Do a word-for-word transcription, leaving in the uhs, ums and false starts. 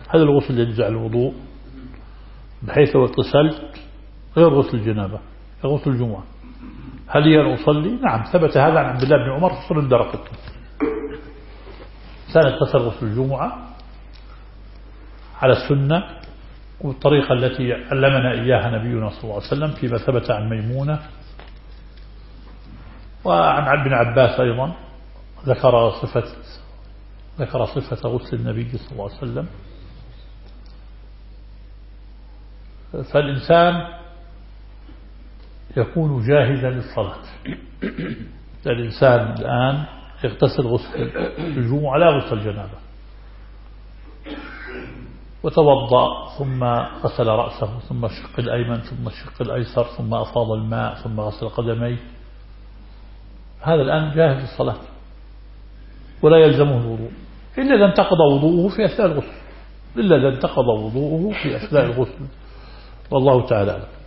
هذا الغسل يجزع الوضوء بحيث لو اغتسلت غير غسل الجنابة غسل الجمعة. هل هي أن أصلي؟ نعم، ثبت هذا عن عبد الله بن عمر في سنن الدارقطني، كان اغتسل غسل الجمعة على السنة والطريقة التي علمنا إياها نبينا صلى الله عليه وسلم فيما ثبت عن ميمونة وعن ابن عباس أيضا ذكر صفة ذكر صفة غسل النبي صلى الله عليه وسلم. فالإنسان يكون جاهزا للصلاة. الإنسان الآن يغتسل غسل الجمعة لا غسل الجنابة، وتوضأ ثم غسل رأسه ثم الشق الأيمن ثم الشق الأيسر ثم أفاض الماء ثم غسل قدميه، هذا الآن جاهز للصلاة ولا يلزمه الوضوء إلا إذا انتقض وضوءه في أثناء الغسل إلا إذا انتقض وضوءه في أثناء الغسل. والله تعالى أعلم.